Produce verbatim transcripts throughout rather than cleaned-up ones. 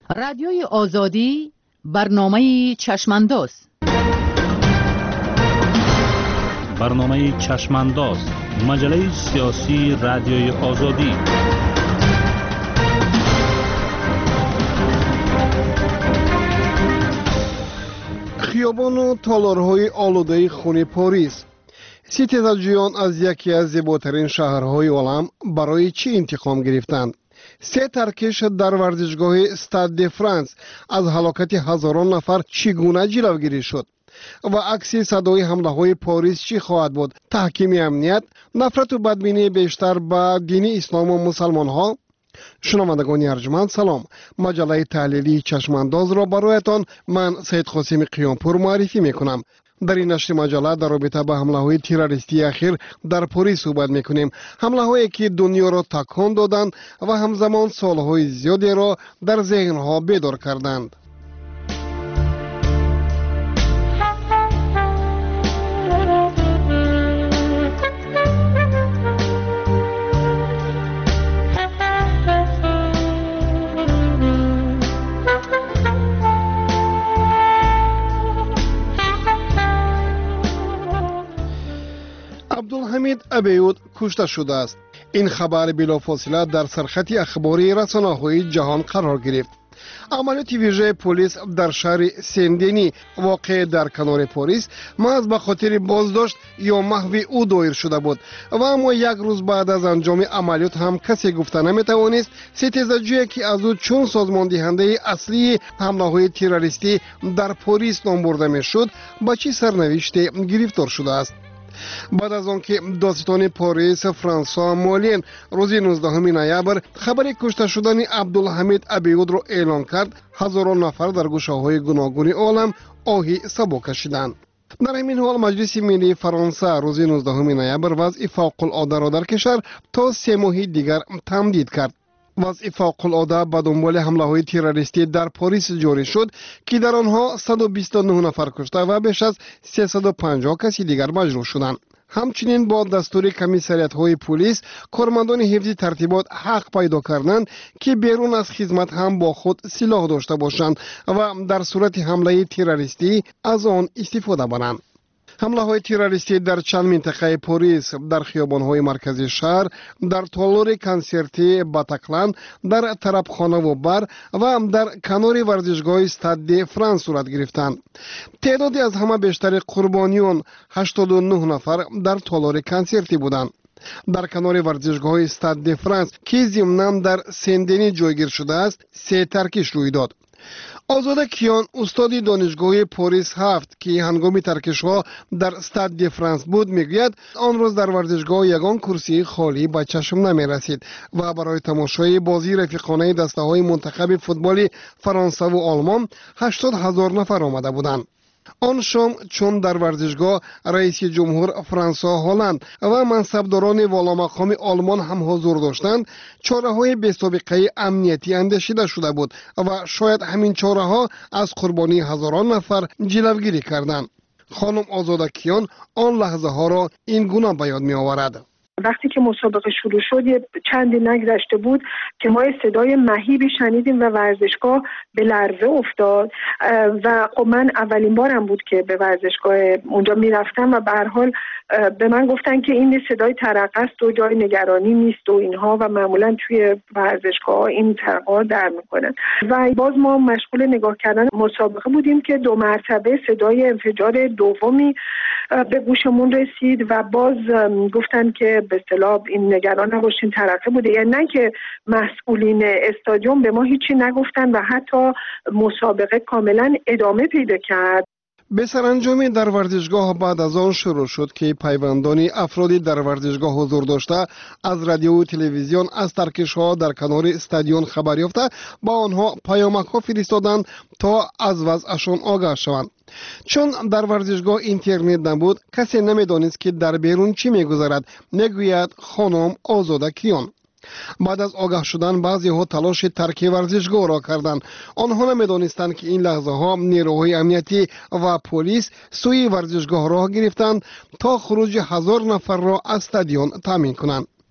رادیوی آزادی برنامه چشمانداز. برنامه چشمانداز، مجله سیاسی رادیوی آزادی. خیابان و تالارهای آلوده خون پاریس. ستیزجویان از یکی از زیباترین شهرهای عالم برای چی انتقام گرفتند؟ سه ترکش در ورزشگاه استاد د فرانس از هلاکت هزاران نفر چگونه جلوگیری شد؟ و عکس صدای حمله های پاریس چی خواهد بود؟ تحکیم امنیت، نفرت و بدبینی بیشتر به دین اسلام و مسلمان ها؟ شنوندگان ارجمند سلام. مجله تحلیلی چشمانداز را برایتان من سید قاسم قیامپور معرفی میکنم. در این نشر مجله در رابطه با حمله های تروریستی اخیر در پاریس صحبت میکنیم. حمله هایی که دنیا را تکان دادند و همزمان سالهای زیادی را در ذهن ها بیدار کردند. عبدالحمید ابیود کشته شده است. این خبر بلافاصله در سرخط اخباری رسانه‌های جهان قرار گرفت. عملیات ویژه پلیس در شهر سندنی واقع در کنار پاریس محض به خاطر بازداشت یا محو او دایر شده بود و اما یک روز بعد از انجام عملیات هم کسی گفته نمیتوانست ستیزجویی که از او چون سازمان دهنده اصلی حمله های تروریستی در پاریس نام برده میشد با چه سرنوشتی گرفتار شده است. بعد از آنکه دادستان پاریس فرانسوا مولین روز نوزدهم نوامبر خبر کشته شدن عبدالحمید ابیود را اعلان کرد، هزاران نفر در گوشه‌های گوناگون عالم آهی سبو کشیدند. در همین حال مجلس ملی فرانسه روز نوزدهم نوامبر وضع فوق العاده را در کشور تا سه ماه دیگر تمدید کرد. وضع فوق العاده به دنبال حمله های تروریستی در پاریس جاری شد که در آنها صد و بیست و نه نفر کشته و بیش از سیصد و پنجاه کسی دیگر مجروح شدند. همچنین با دستور کمیسریت های پلیس کارمندان حفظ ترتیبات حق پیدا کردند که بیرون از خدمت هم با خود سلاح داشته باشند و در صورت حمله تروریستی از آن استفاده کنند. حمله های تروریستی در چند منطقه پاریس، در خیابان های مرکزی شهر، در تالار کنسرتی باتاکلان، در طربخانه و بار و هم در کنار ورزشگاه استاد د فرانس صورت گرفتند. تعدادی از همه بیشتر قربانیان هشتاد و نه نفر در تالار کنسرتی بودند. در کنار ورزشگاه استاد د فرانس که ضمناً در سندنی جایگیر شده است، سه ترکش روی داد. آزاده کیان استاد دانشگاه پاریس هفت که هنگام ترکش ها در استاد د فرانس بود میگوید آن روز در ورزشگاه یگان کرسی خالی به چشم نمی رسید و برای تماشای بازی رفیقانه دسته های منتخب فوتبال فرانسه و آلمان هشتاد هزار نفر آمده بودند. آن شام چون در ورزشگاه رئیس جمهور فرانسوا هلند و منصبداران والامقام آلمان هم حضور داشتند، چاره‌های بی‌سابقه امنیتی اندیشیده شده بود و شاید همین چاره‌ها از قربانی هزاران نفر جلوگیری کردند. خانم آزاده کیان آن لحظه ها را این گونه به یاد می آورد. وقتی که مسابقه شروع شد یه چندی نگذشته بود که ما صدای مهیبی شنیدیم و ورزشگاه به لرزه افتاد و خب من اولین بارم بود که به ورزشگاه اونجا میرفتم و به هر حال به من گفتن که این صدای ترقه است و جای نگرانی نیست و اینها و معمولا توی ورزشگاه این ترقه در میکنن و باز ما مشغول نگاه کردن مسابقه بودیم که دو مرتبه صدای انفجار دومی به گوشمون رسید و باز گفتن که به اصطلاح این نگران نباشین ترقه بوده، یعنی نه که مسئولین استادیوم به ما هیچی نگفتن و حتی مسابقه کاملا ادامه پیدا کرد. به سرانجامی در ورزشگاه بعد از آن شروع شد که پیوندان افرادی در ورزشگاه حضور داشته از رادیو و تلویزیون از ترکش ها در کنار استادیون خبر یافته با آنها پیامک ها فرستادند تا از وضعشان آگاه شوند. چون در ورزشگاه اینترنت نبود کسی نمیدانست که در بیرون چی میگذرد، میگوید خانم آزاده کیان. بعد از آگاه شدن بعضی ها تلاش ترک ورزشگاه را کردند. آنها نمیدانستند که این لحظه ها نیروهای امنیتی و پلیس سوی ورزشگاه راه گرفتند تا خروج هزار نفر را از استادیون تامین کنند.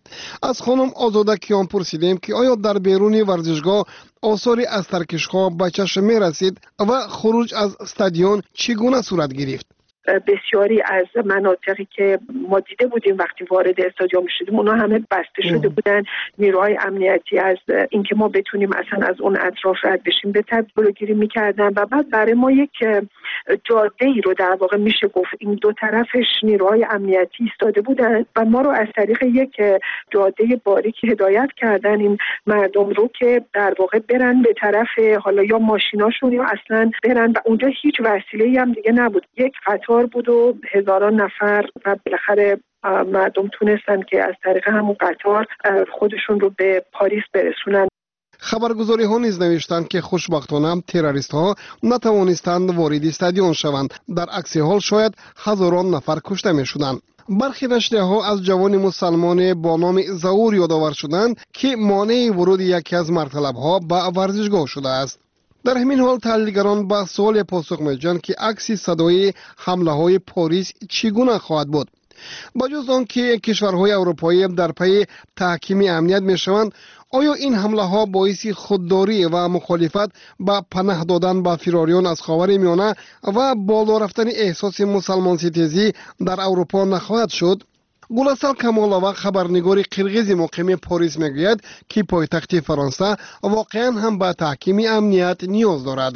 از خانم آزاده کیان پرسیدیم که آیا در بیرون ورزشگاه آثاری از ترکش‌ها به چشم می رسید و خروج از استادیون چگونه صورت گرفت؟ بسیاری از مناطقی که ما دیده بودیم وقتی وارد استادیوم شدیم اونها همه بسته شده بودن. نیروهای امنیتی از اینکه ما بتونیم اصلا از اون اطراف رد بشیم به تدبیر جلوگیری می‌کردن و بعد برای ما یک جاده‌ای رو در واقع میشه گفت این دو طرفش نیروهای امنیتی ایستاده بودن و ما رو از طریق یک جاده باریک هدایت کردن این مردم رو که در واقع برن به طرف حالا یا ماشیناشون یا اصلا برن و اونجا هیچ وسیله‌ای هم دیگه نبود. یک قطار بود و هزاران نفر و بالاخره مردم تونستن که از طریق همون قطار خودشون رو به پاریس برسونن. خبرگزاری ها نیز نوشتند که خوشبختانه تروریست ها نتوانستند وارد استادیون شوند، در عکس حال شاید هزاران نفر کشته می شدند. برخی نشریه ها از جوان مسلمان با نام ظهور یادآور شدند که مانع ورود یکی از مرطلب ها به ورزشگاه شده است. در همین حال تحلیلگران به سوال پاسخ می‌دهند که عکس صدای حمله های پاریس چگونه خواهد بود. با جز آنکه کشورهای اروپایی در پی تحکیم امنیت می‌شوند، آیا این حمله ها باعث خودداری و مخالفت با پناه دادن به فراریان از خاورمیانه و بالا رفتن احساس مسلمان ستیزی در اروپا نخواهد شد؟ گلاسل کمالова خبرنگار قرغیز مقیم پاریس میگوید که پایتخت فرانسه واقعا هم به تحکیم امنیت نیاز دارد.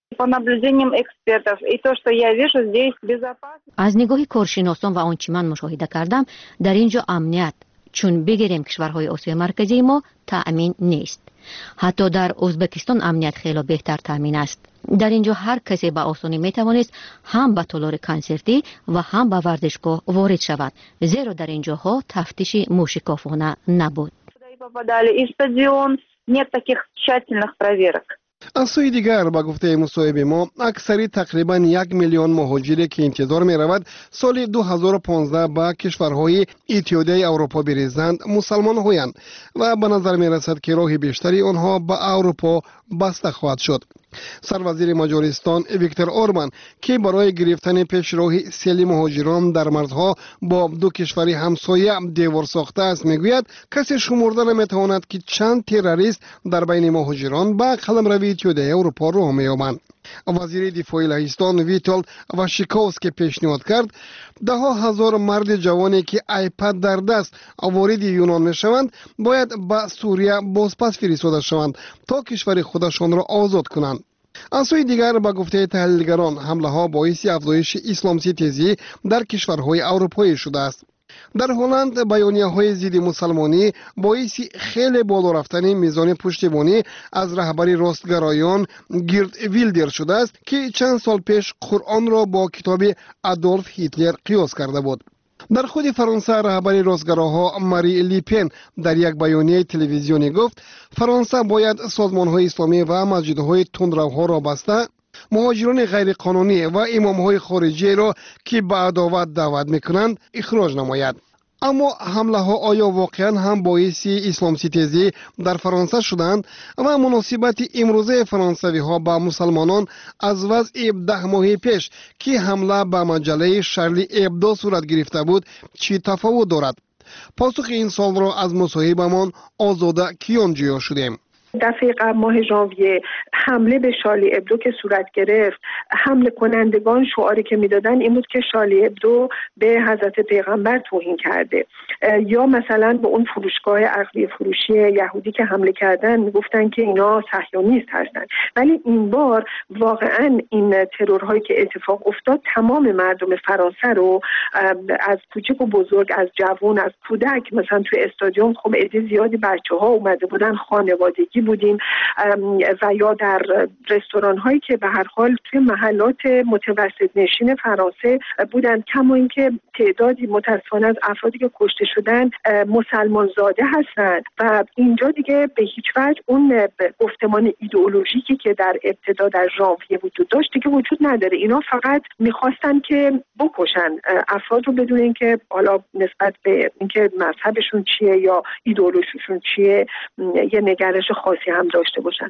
از نگاه کارشناسان و آنچه من مشاهده کردم در اینجا امنیت چون بگیریم کشورهای آسیای مرکزی ما تأمین نیست. حتی در ازبکستان امنیت خیلی بهتر تأمین است. در اینجا هر کسی به آسانی می توانست هم به تالار کنسرتی و هم به ورزشگاه وارد شود، زیرا در اینجاها تفتیش موشکافانه نبود. از سوی دیگر با گفته مصاحبه ما اکثری تقریبا یک میلیون مهاجری که انتظار می رود سال دو هزار و پانزده با کشورهای اتحادیه اروپا بریزند مسلمان هویند و به نظر می رسد که راه بیشتری آنها به اروپا بسته خواهد شد. سروزیر مجارستان ویکتور اوربان که برای گرفتن پیش راه سیل مهاجران در مرزها با دو کشور همسایه دیوار ساخته است میگوید کسی شمرده نمیتواند که چند تروریست در بین مهاجران با قلمرو اتحادیه اروپا راه مییابند. وزیر دفاع لهستان ویتال واشیکوفسکی پیشنهاد کرد ده ها هزار مرد جوانی که آیپد در دست وارد یونان میشوند باید به سوریه بازپس فرستاده شوند تا کشور خودشان را آزاد کنند. از سوی دیگر با گفته تحلیلگران حمله ها باعث افزایش اسلام ستیزی در کشورهای اروپایی شده است. در هلند بیانیه های ضد مسلمانی باعث خیلی بالا رفتن میزان پشتیبانی از رهبری راستگرایان گیرد ویلدر شده است که چند سال پیش قرآن را با کتاب آدولف هیتلر قیاس کرده بود. در خود فرانسه رهبر راستگراها ماری لیپن در یک بیانیه تلویزیونی گفت فرانسه باید سازمان‌های اسلامی و مسجدهای تندروها را بسته، مهاجران غیر قانونی و امام‌های خارجی را که به عداوت دعوت می‌کنند اخراج نماید. اما حمله ها آیا واقعا هم باعث اسلام ستیزی در فرانسه شدند و مناسبت امروزه فرانسوی ها با مسلمانان از وضع ده ماه پیش که حمله به مجله شارلی ابدو صورت گرفته بود چی تفاوت دارد؟ پاسخ این سوال را از مصاحبه‌مان آزاده کیان جویا شدیم. دفعه قبل ماه ژانویه حمله به شارلی ابدو که صورت گرفت، حمله کنندگان شعاری که میدادن این بود که شارلی ابدو به حضرت پیغمبر توهین کرده، یا مثلا به اون فروشگاه اغذیه فروشی یهودی که حمله کردن میگفتن که اینا صهیونیست هستن. ولی این بار واقعا این ترورهایی که اتفاق افتاد تمام مردم فرانسه رو از کوچک و بزرگ، از جوان، از کودک، مثلا توی استادیوم خب عده زیادی بچه‌ها اومده بودن، خانوادگی بودیم و یا در رستوران هایی که به هر حال توی محلات متوسط نشین فرانسه بودن، کما اینکه تعدادی متاسفانه از افرادی که کشته شدن مسلمان زاده هستند و اینجا دیگه به هیچ وجه اون گفتمان ایدئولوژیکی که در ابتدا در ژانویه وجود داشت دیگه وجود نداره. اینا فقط میخواستن که بکشن افراد رو بدون اینکه حالا نسبت به اینکه مذهبشون چیه یا ایدئولوژیشون چیه یه نگرش خاصی هم داشته باشن.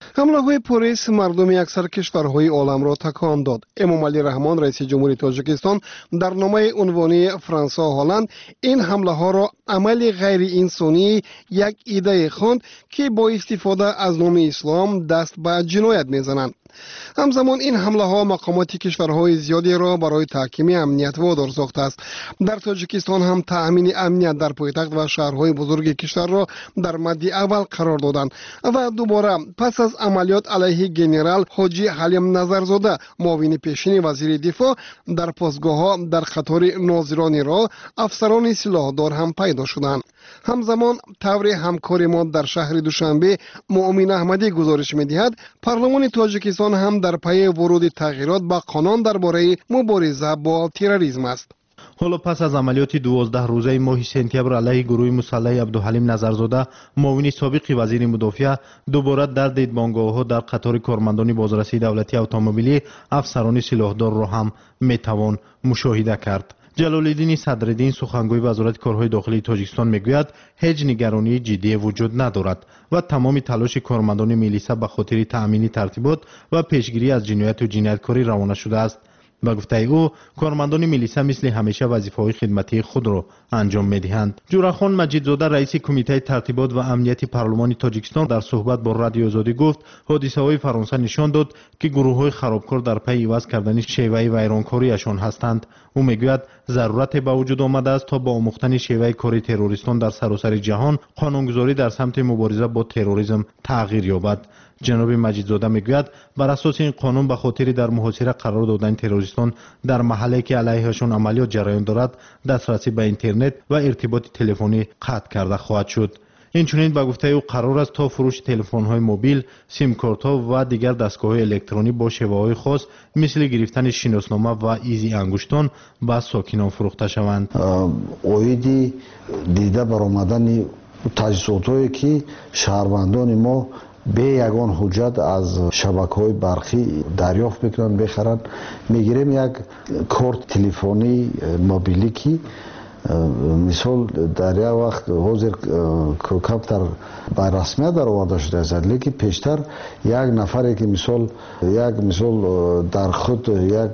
حمله پلیس مردم اکثر کشورهای عالم را تکان داد. امامعلی رحمان رئیس جمهوری تاجیکستان در نامه عنوانی فرانسه و هلند این حمله ها را عمل غیر انسانی یک ایده خواند که با استفاده از نام اسلام دست به جنایت میزنند. همزمان این حمله ها مقامات کشورهای زیادی را برای تحکیم امنیت وادار ساخته است. در تاجیکستان هم تأمین امنیت در پایتخت و شهرهای بزرگ کشور را در مد اول قرار دادند و دوباره پس از عملیات علیه گنرال حاجی حلیم نظرزاده معاون پیشین وزیر دفاع در پاسگاه ها در قطار ناظران را افسران سلاحدار هم پیدا شدند. همزمان طور همکار ما در شهر دوشنبه مؤمن احمدی گزارش می‌دهد پارلمان تاجیکستان هم در پی ورود تغییرات به قانون درباره مبارزه با تروریسم است. حالا پس از عملیات دوازده روزه ماه سپتامبر علیه گروه مسلح عبدالحلیم نظرزاده معاون سابق وزیر مدافع دوباره در دیدبانگاه‌ها در قطار کارمندان بازرسی دولتی اتومبیلی افسران سلاحدار را هم میتوان مشاهده کرد. جلال‌الدین صدرالدین سخنگوی وزارت کارهای داخلی تاجیکستان میگوید هیچ نگرانی جدی وجود ندارد و تمام تلاش کارمندان میلیسا به خاطر تأمین ترتیبات و پیشگیری از جنایت و جنایتکاری روانه شده است. با گفته او کارمندان میلیسا مثل همیشه وظیفه‌های خدمتی خود را انجام می‌دهند. جورخان مجیدزاده رئیس کمیته ترتیبات و امنیتی پارلمان تاجیکستان در صحبت با رادیو آزادی گفت حادثه‌های فرانسه نشان داد که گروه‌های خرابکار در پی عوض کردن شیوه ویرانکاریشان هستند. او میگوید ضرورت به وجود آمده است تا با آموختن شیوه کاری تروریستان در سراسر جهان قانونگذاری در سمت مبارزه با تروریسم تغییر یابد. جناب مجیدزاده میگوید بر اساس این قانون به خاطر در محاصره قرار دادن تروریستان در محلی که علیهشان عملیات جریان دارد دسترسی به اینترنت و ارتباط تلفنی قطع کرده خواهد شد. اینچنین به گفته او قرار است تا فروش تلفن‌های موبیل، سیم کارت‌ها و دیگر دستگاه‌های الکترونی با شیوه‌های خاص مثل گرفتن شناسنامه و ایزی انگشتان به ساکنان فروخته شوند. اویدی دیده برآمدن تجهیزات‌هایی که شهروندان ما به یگان حجت از شبکه‌های برقی دریافت میکنن بخرن میگیریم یک کارت تلفنی موبیلی که مثال در یک وقت حاضر کمتر به رسمیت در آورده شده است لیکن پیشتر یک نفری که مثال یک مثال در خود یک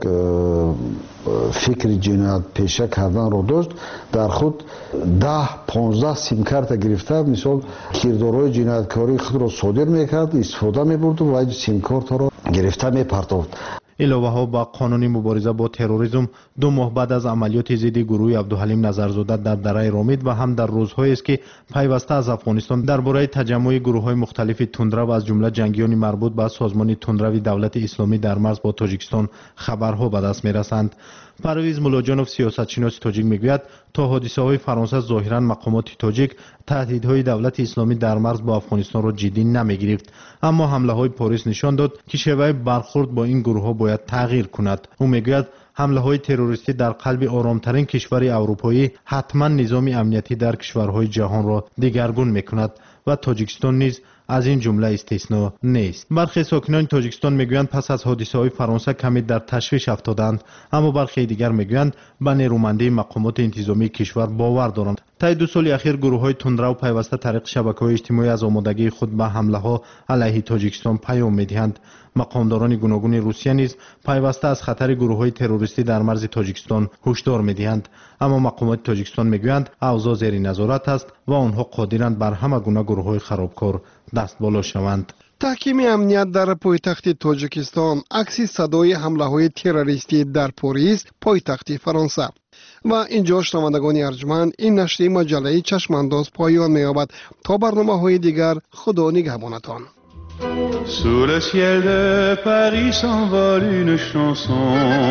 فکر جنایت پیشه کردن رو داشت در خود ده پانزده سیم کارت گرفته مثال کردارهای جنایتکاری خود را صادر میکرد استفاده میبرد و سیم کارت را گرفته میپرداخت. علاوه ها با قانون مبارزه با تروریسم دو ماه بعد از عملیات ضد گروه عبدالحلیم نظرزاده در دره رامید و هم در روزهایی است که پیوسته از افغانستان درباره تجمع گروه‌های مختلف تندرو و از جمله جنگیان مربوط به سازمان تندروی دولت اسلامی در مرز با تاجیکستان خبرها به دست می‌رسند. پرویز ملاجانوف سیاستشناس تاجیک میگوید تا حادثه‌های فرانسه ظاهراً مقامات تاجیک تهدیدهای دولت اسلامی در مرز با افغانستان را جدی نمی‌گرفت، اما حمله‌های پاریس نشان داد که شیوه برخورد با این گروه‌ها باید تغییر کند. او میگوید حمله‌های تروریستی در قلب آرامترین کشور اروپایی حتما نظام امنیتی در کشورهای جهان را دگرگون می‌کند و تاجیکستان نیز از این جمله استثنا نیست. برخی ساکنان تاجیکستان میگویند پس از حادثه‌های فرانسه کمی در تشویش افتادند، اما برخی دیگر میگویند به نیرومندی مقامات انتظامی کشور باور دارند. طی دو سال اخیر گروه‌های تندرو پیوسته طریق شبکه‌های اجتماعی از آمادگی خود به حمله‌ها علیه تاجیکستان پیام می‌دهند. مقامداران گوناگون روسیه نیز پیوسته از خطر گروه‌های تروریستی در مرز تاجیکستان هشدار می‌دهند، اما مقامات تاجیکستان میگویند اوضاع زیر نظارت است و آنها قادرند بر همه گونه گروه‌های خرابکار دست بالا شوند. تحکیم امنیت در پایتخت تاجیکستان عکس صدای حمله‌های تروریستی در پاریس پایتخت فرانسه. و اینجا شنوندگان ارجمند این نشر مجله چشمانداز پایان می‌یابد. تا برنامه‌های دیگر خدا نگهبانتان. Sous le ciel de Paris s'envole une chanson.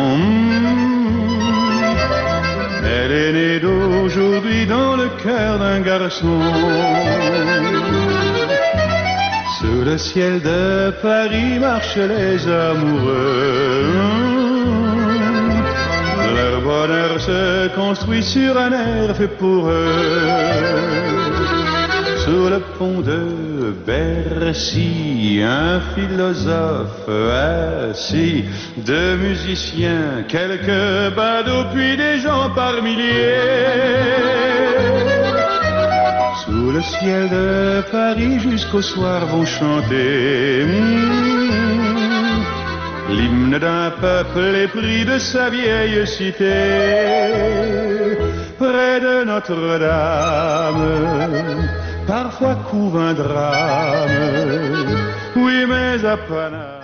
Elle est née d'aujourd'hui dans le cœur d'un garçon. Sous le ciel de Paris marchent les amoureux. Leur bonheur se construit sur un air fait pour eux. Sous le pont de Bercy, un philosophe assis, deux musiciens, quelques badauds, puis des gens par milliers. Sous le ciel de Paris jusqu'au soir vont chanter mmh, l'hymne d'un peuple épris de sa vieille cité. Près de Notre-Dame, parfois couve un drame, oui mais à Paname.